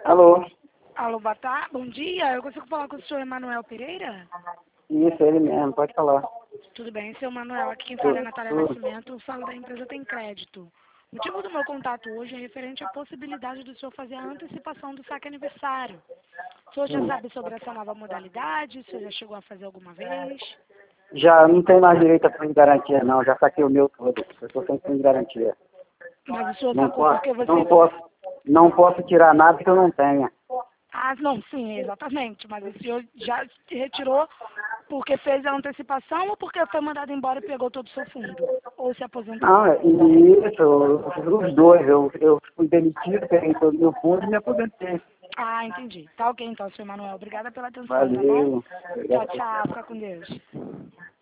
Alô? Alô, bom dia. Eu consigo falar com o senhor Emanuel Pereira? Isso, ele mesmo, pode falar. Tudo bem, seu Emanuel. Aqui quem fala é Natália Tudo. Nascimento, falo da empresa Tem Crédito. O motivo do meu contato hoje é referente à possibilidade do senhor fazer a antecipação do saque aniversário. O senhor já sabe sobre essa nova modalidade? O senhor já chegou a fazer alguma vez? Já não tem mais direito a fundo de garantia, não. Já saquei o meu todo. Eu estou sem fundo de garantia. Mas o senhor Não sacou posso, porque você... não posso tirar nada que eu não tenha. Ah, não, sim, exatamente. Mas o senhor já se retirou porque fez a antecipação ou porque foi mandado embora e pegou todo o seu fundo? Ou se aposentou? Não, os dois. Eu fui demitido, peguei todo o meu fundo e me aposentei. Ah, entendi. Tá ok então, seu Emanuel. Obrigada pela atenção, tá bom? Valeu. Tchau, Obrigado. tchau. Fica com Deus.